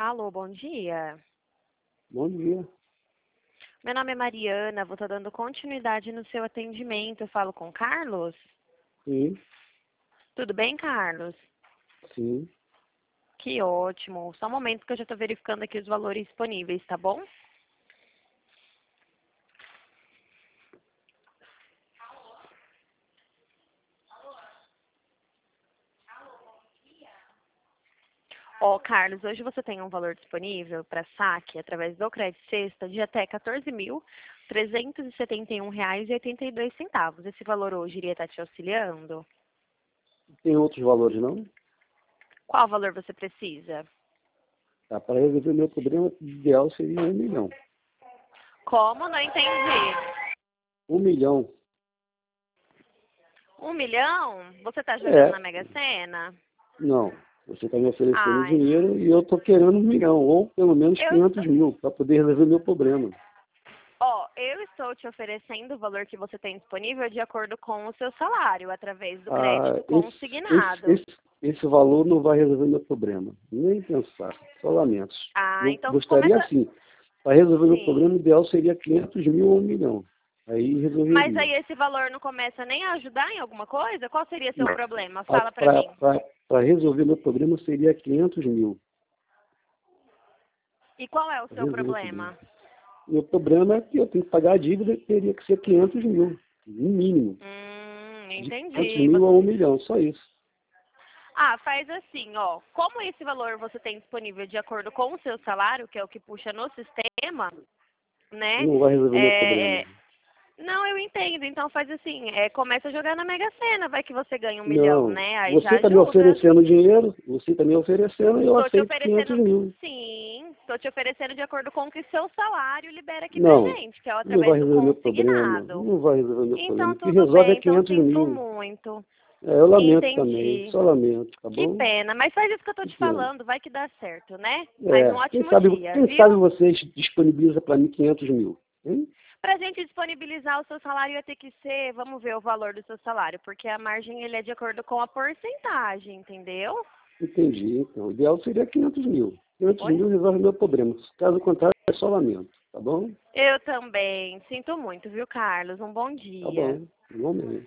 Alô, bom dia. Bom dia. Meu nome é Mariana, vou estar dando continuidade no seu atendimento. Eu falo com o Carlos? Sim, Tudo bem, Carlos? sim. Que ótimo. Só um momento que eu já estou verificando aqui os valores disponíveis, tá bom? Ó, Carlos, hoje você tem um valor disponível para saque através do Crédito Sexta de até R$ 14.371,82. Esse valor hoje iria estar te auxiliando? Tem outros valores, não? Qual valor você precisa? Tá, para resolver meu problema, o ideal seria 1 milhão. Como? Não entendi. 1 milhão. 1 milhão? Você está jogando na É, Mega Sena? não. Você está me oferecendo Ai, dinheiro e eu estou querendo 1 milhão, ou pelo menos eu 500 estou... mil, para poder resolver meu problema. Ó, eu estou te oferecendo o valor que você tem disponível de acordo com o seu salário, através do Ah, crédito consignado. esse valor não vai resolver meu problema. Nem pensar. Só lamentos. Ah, Eu então gostaria começa... assim. Para resolver meu problema, Sim. o ideal seria 500 mil ou 1 milhão. Aí Mas resolveria. aí esse valor não começa nem a ajudar em alguma coisa? Qual seria seu problema? Fala pra mim. Para resolver meu problema seria 500 mil. E qual é o Pra seu resolver o problema. problema? Meu problema é que eu tenho que pagar a dívida, teria que ser 500 mil, no mínimo. De 500 Entendi. mil a 1 milhão, só isso. Ah, faz assim, ó. Como esse valor você tem disponível de acordo com o seu salário, que é o que puxa no sistema, né? Não vai resolver meu problema. É, Não, eu entendo. Então faz assim, começa a jogar na Mega Sena, vai que você ganha 1 milhão, Não, né? Aí já você está me ajuda. oferecendo dinheiro, você está me oferecendo e eu Tô te aceito 500 oferecendo, mil. sim, tô te oferecendo de acordo com o que seu salário libera aqui pra Não, gente, que é não através vai do resolver meu problema. consignado. Não vai resolver meu problema. Então O que tudo resolve é bem, então 500 sinto mil. muito. É, eu lamento também, Entendi. só lamento, tá Que bom? pena, mas faz isso que eu tô Que te pena. falando, vai que dá certo, né? Mas um É, ótimo dia, quem viu? sabe vocês disponibilizam para mim 500 mil, hein? Pra gente disponibilizar o seu salário ia ter que ser, vamos ver o valor do seu salário, porque a margem ele é de acordo com a porcentagem, entendeu? Entendi, então. O ideal seria 500 mil. 500 Oi? mil resolve meu problema. Caso contrário, é só lamento, tá bom? Eu também. Sinto muito, viu, Carlos? Um bom Tá dia. bom, igualmente.